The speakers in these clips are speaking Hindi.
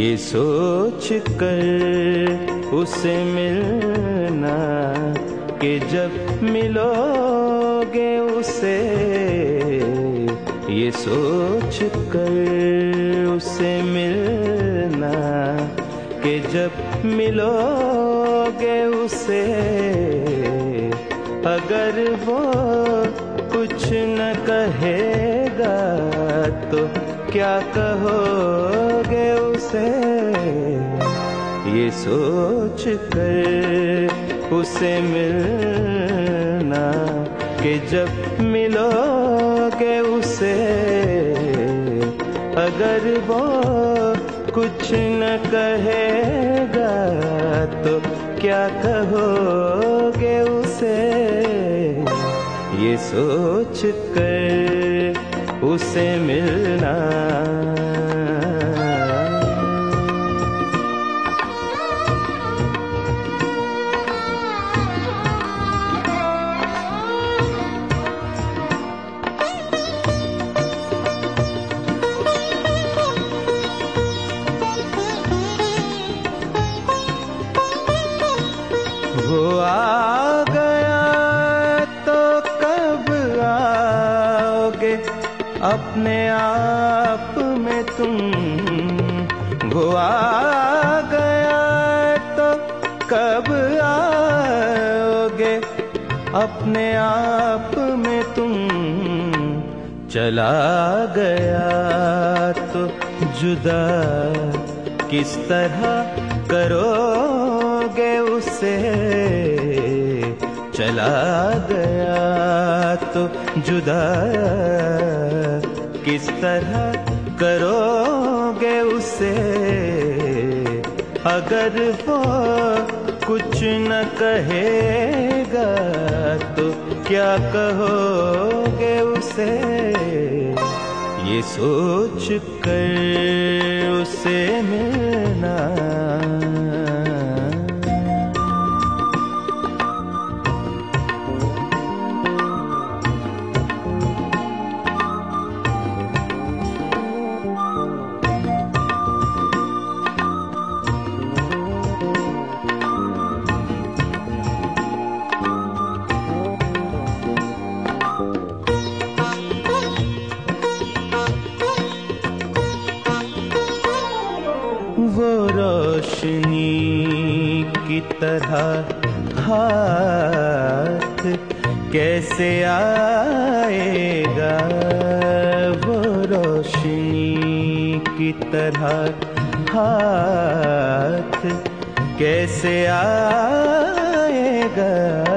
ये सोच कर उसे मिलना कि जब मिलोगे उसे, ये सोच कर उसे मिलना कि जब मिलोगे उसे, अगर वो कुछ न कहेगा तो क्या कहोगे उसे। ये सोच कर उसे मिलना कि जब मिलोगे उसे, अगर वो कुछ न कहेगा तो क्या कहोगे उसे। ये सोच कर उसे मिलना। वो आ गया तो कब आओगे अपने आप में तुम। वो आ गया तो कब आओगे अपने आप में तुम। चला गया तो जुदा किस तरह करोगे उसे। चला गया तो जुदा किस तरह करोगे उसे। अगर वो कुछ न कहेगा तो क्या कहोगे उसे। ये सोच कर उसे मिलना। वो रोशनी की तरह हाथ कैसे आएगा। वो रोशनी की तरह हाथ कैसे आएगा।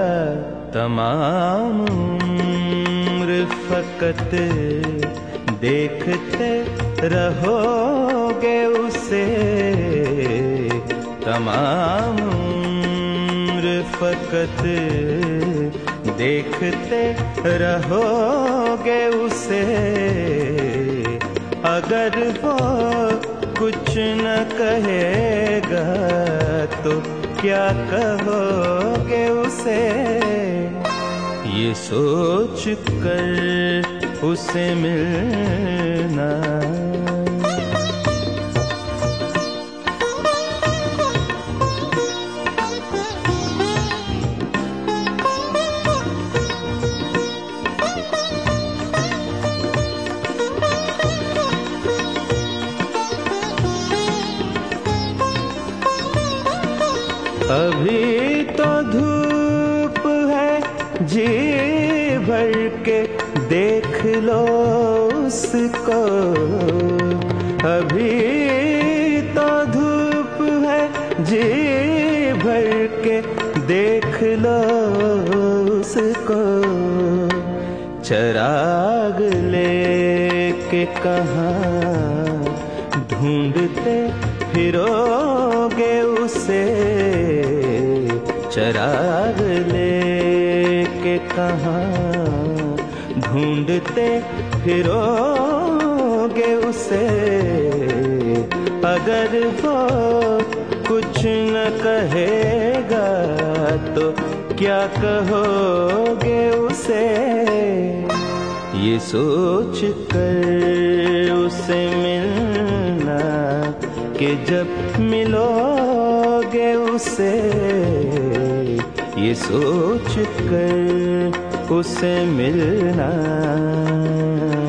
तमाम उम्र फकत देखते रहोगे उसे। तमाम उम्र फकत देखते रहोगे उसे। अगर वो कुछ न कहेगा तो क्या कहोगे उसे। ये सोच कर उसे मिलना। अभी तो धूप है जी भर के देख लो उसको। अभी तो धूप है जी भर के देख लो उसको। चराग लेके कहाँ ढूंढते फिरोगे उसे। चराग लेके कहाँ ढूंढते फिरोगे उसे। अगर वो कुछ न कहेगा तो क्या कहोगे उसे। ये सोच कर उसे मिलना कि जब मिलोगे उसे ये सोच कर उसे मिलना।